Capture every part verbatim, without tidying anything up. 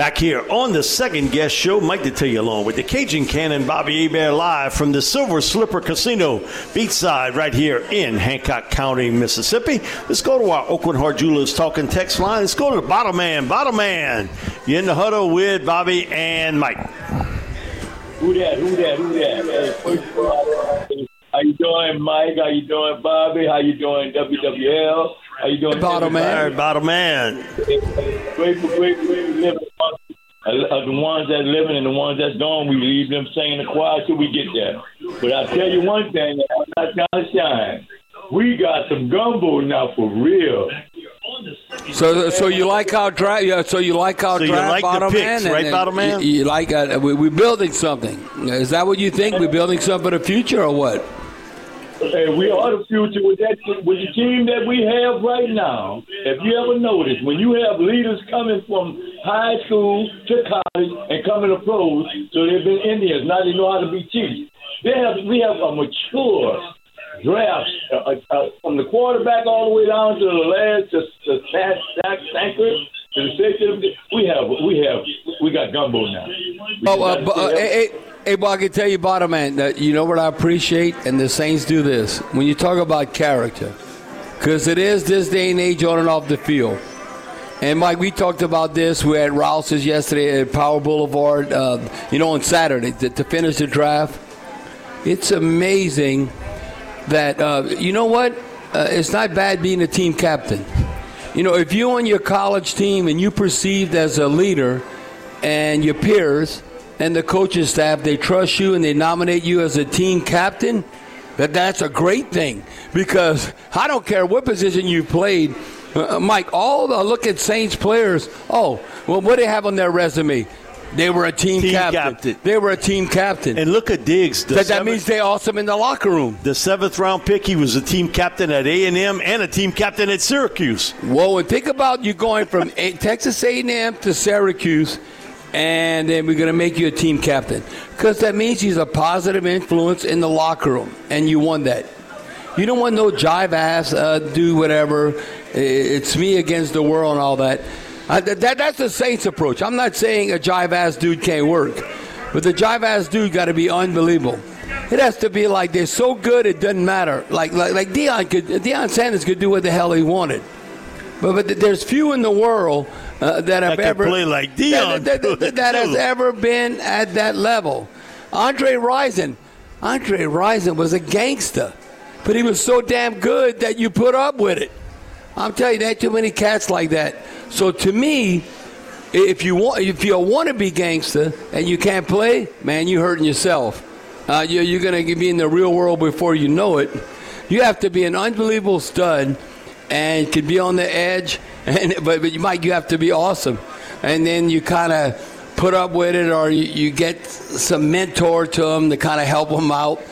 Back here on the second guest show, Mike Detillier along with the Cajun Cannon, Bobby Hebert, live from the Silver Slipper Casino, beachside right here in Hancock County, Mississippi. Let's go to our Oakland Heart Jewelers talking text line. Let's go to the bottom man. Bottom man, you're in the huddle with Bobby and Mike. Who that? Who that? Who that? Hey, first of all, how you doing, Mike? How you doing, Bobby? How you doing, W W L? How you doing, bottom man? All right, bottom man. Grateful, grateful, living. Uh, the ones that living and the ones that's gone, we leave them singing the choir till we get there. But I tell you one thing, I'm not trying to shine. We got some gumbo now for real. So, so you like our draft? Yeah, so you like our so draft, you like bottom the picks, man, right, and, bottom man? You, you like uh, we, we're building something. Is that what you think? We're building something for the future, or what? Hey, we are the future with that with the team that we have right now. If you ever notice, when you have leaders coming from high school to college and coming to pros, so they've been Indians, now they know how to be chiefs. They have we have a mature draft uh, uh, from the quarterback all the way down to the last to the sack sack anchor to the safety. We have we have we got gumbo now. Oh, uh, uh, hey, hey. Hey, well, I can tell you, bottom man, that you know what I appreciate, and the Saints do this, when you talk about character, because it is this day and age on and off the field. And, Mike, we talked about this. We had Rouse's yesterday at Power Boulevard, uh, you know, on Saturday to, to finish the draft. It's amazing that, uh, you know what, uh, it's not bad being a team captain. You know, if you're on your college team and you're perceived as a leader and your peers – and the coaching staff, they trust you and they nominate you as a team captain, that that's a great thing. Because I don't care what position you played, uh, Mike, all the look at Saints players, oh, well, what do they have on their resume? They were a team, team captain. captain. They were a team captain. And look at Diggs. That, that means they're awesome in the locker room. The seventh round pick, he was a team captain at A and M and a team captain at Syracuse. Whoa, and think about you going from a- Texas A and M to Syracuse, and then we're going to make you a team captain. Because that means he's a positive influence in the locker room, and you won that. You don't want no jive ass, uh, do whatever. It's me against the world and all that. Uh, that. That's the Saints approach. I'm not saying a jive ass dude can't work, but the jive ass dude got to be unbelievable. It has to be like they're so good it doesn't matter. Like like, like Deion could, Deion Sanders could do what the hell he wanted. But, but there's few in the world uh, that have I ever play like Deion that, that, that, that has ever been at that level. Andre Rison, Andre Rison was a gangster, but he was so damn good that you put up with it. I'm telling you, there ain't too many cats like that. So to me, if you want, if you want to be gangster and you can't play, man, you hurting yourself. Uh, you're you're going to be in the real world before you know it. You have to be an unbelievable stud. And could be on the edge, and but, but you might you have to be awesome, and then you kind of put up with it, or you, you get some mentor to them to kind of help them out,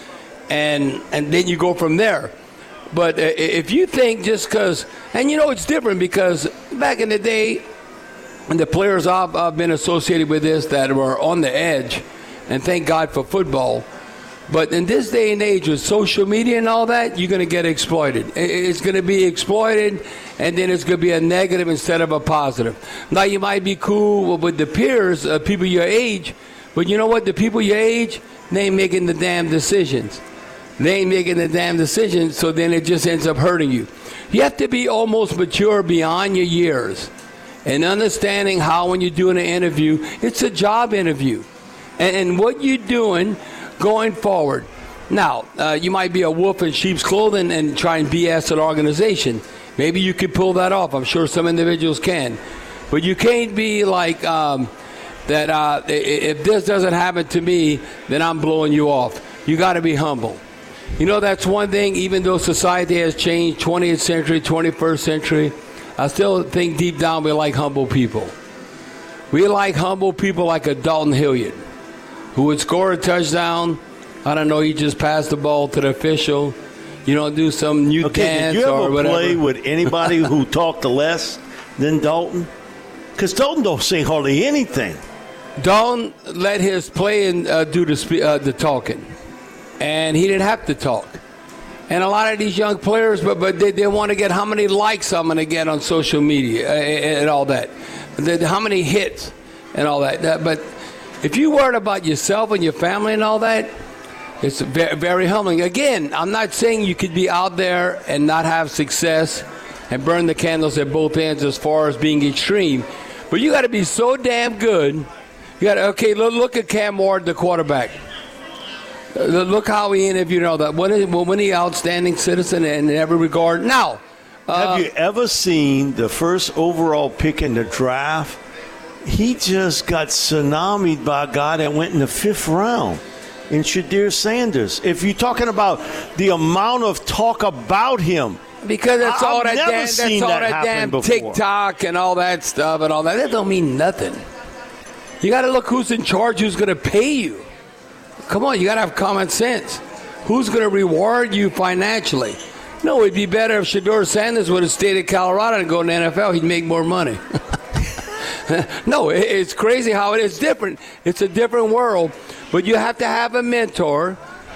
and and then you go from there. But if you think just because, and you know it's different because back in the day, and the players I've, I've been associated with this that were on the edge, and thank God for football. But in this day and age with social media and all that, you're going to get exploited. It's going to be exploited, and then it's going to be a negative instead of a positive. Now, you might be cool with the peers, uh, people your age, but you know what? The people your age, they ain't making the damn decisions. They ain't making the damn decisions, so then it just ends up hurting you. You have to be almost mature beyond your years and understanding how when you're doing an interview, it's a job interview. And, and what you're doing going forward. Now, uh, you might be a wolf in sheep's clothing and try and B S an organization. Maybe you could pull that off. I'm sure some individuals can. But you can't be like um, that, uh, if this doesn't happen to me, then I'm blowing you off. You got to be humble. You know, that's one thing, even though society has changed, twentieth century, twenty-first century, I still think deep down we like humble people. We like humble people like a Dalton Hilliard, who would score a touchdown. I don't know, he just passed the ball to the official. You don't do some new okay, dance did you ever or whatever. play with anybody who talked less than Dalton? Because Dalton don't say hardly anything. Dalton let his playing uh, do the, spe- uh, the talking, and he didn't have to talk. And a lot of these young players, but but they, they want to get how many likes I'm going to get on social media uh, and all that. The, how many hits. and all that. that. But if you worried about yourself and your family and all that, it's very, very humbling. Again, I'm not saying you could be out there and not have success and burn the candles at both ends as far as being extreme. But you got to be so damn good. You got to, okay, look, look at Cam Ward, the quarterback. Uh, look how he interviewed all that. When, when he outstanding citizen in every regard. Now, uh, have you ever seen the first overall pick in the draft? He just got tsunamied by a guy that went in the fifth round. In Shadir Sanders. If you're talking about the amount of talk about him. Because that's I've all that never damn, that's seen all that that damn before. TikTok and all that stuff and all that. That don't mean nothing. You got to look who's in charge, who's going to pay you. Come on, you got to have common sense. Who's going to reward you financially? No, it'd be better if Shadir Sanders would have stayed in Colorado and go to the N F L. He'd make more money. No, it's crazy how it is different. It's a different world. But you have to have a mentor,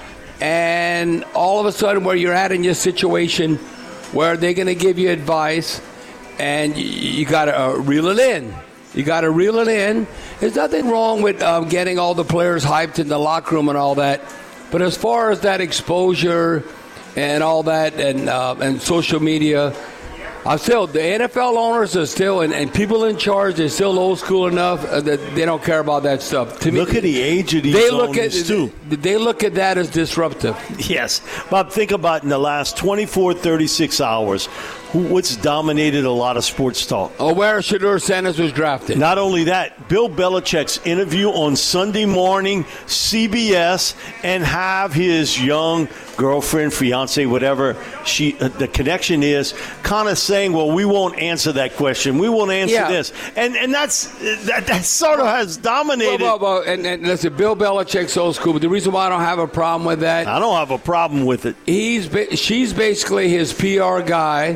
and all of a sudden where you're at in your situation where they're going to give you advice, and you, you got to uh, reel it in. You got to reel it in. There's nothing wrong with uh, getting all the players hyped in the locker room and all that. But as far as that exposure and all that and, uh, and social media, I'm still, the N F L owners are still, and, and people in charge, they're still old school enough that they don't care about that stuff. To look me, at the age of these they owners, look at, too. They look at that as disruptive. Yes. Bob, think about in the last twenty-four, thirty-six hours, who, what's dominated a lot of sports talk? Oh, where Shadir Sanders was drafted. Not only that, Bill Belichick's interview on Sunday morning, C B S, and have his young girlfriend, fiance, whatever she uh, the connection is, kind of saying, well, we won't answer that question. We won't answer Yeah. this. And and that's that, that sort of has dominated. Well, well, well, and, and listen, Bill Belichick's old school, but the reason why I don't have a problem with that, I don't have a problem with it. he's ba- she's basically his P R guy,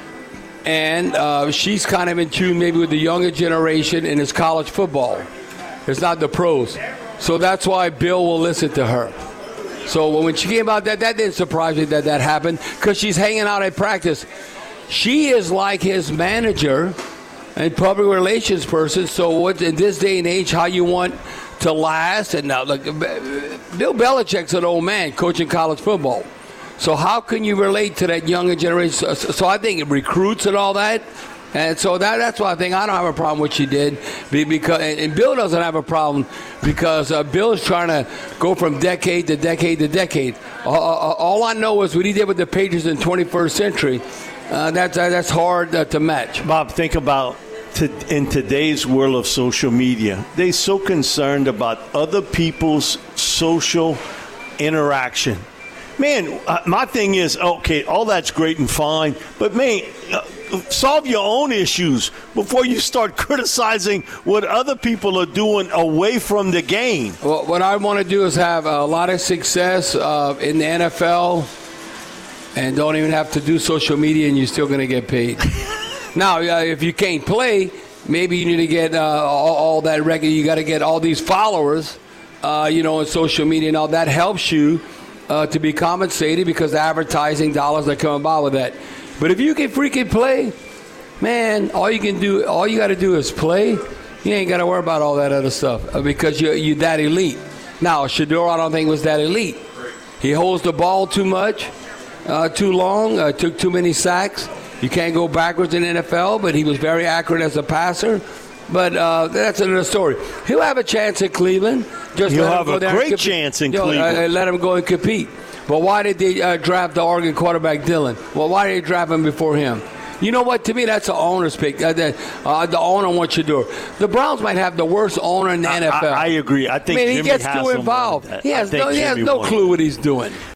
and uh, she's kind of in tune maybe with the younger generation in his college football. It's not the pros. So that's why Bill will listen to her. So when she came out, that that didn't surprise me that that happened, because she's hanging out at practice. She is like his manager and public relations person. So what in this day and age, how you want to last? And now, look, Bill Belichick's an old man coaching college football. So how can you relate to that younger generation? So, so I think it recruits and all that. And so that, that's why I think I don't have a problem with what she did. Because, and Bill doesn't have a problem because uh, Bill is trying to go from decade to decade to decade. Uh, all I know is what he did with the Patriots in the twenty-first century. Uh, that's, uh, that's hard uh, to match. Bob, think about to, in today's world of social media, they're so concerned about other people's social interaction. Man, uh, my thing is, okay, all that's great and fine, but man, uh, solve your own issues before you start criticizing what other people are doing away from the game. Well, what I want to do is have a lot of success uh, in the N F L and don't even have to do social media, and you're still going to get paid. Now, uh, if you can't play, maybe you need to get uh, all, all that regular. You got to get all these followers, uh, you know, on social media, and all that helps you uh, to be compensated because the advertising dollars that come about with that. But if you can freaking play, man, all you can do, all you got to do is play. You ain't got to worry about all that other stuff uh, because you're, you're that elite. Now, Shadir, I don't think was that elite. He holds the ball too much, uh, too long, uh, took too many sacks. You can't go backwards in the N F L, but he was very accurate as a passer. But uh, that's another story. He'll have a chance at Cleveland. Just He'll let him have go a there great and compete. chance in You know, Cleveland. Uh, let him go and compete. But why did they uh, draft the Oregon quarterback Dillon? Well, why did they draft him before him? You know what? To me, that's the owner's pick. Uh, the, uh, the owner wants you to do it. The Browns might have the worst owner in the I, N F L. I, I agree. I think I mean, Jimmy he gets has too involved. He has no, he has no clue what he's doing.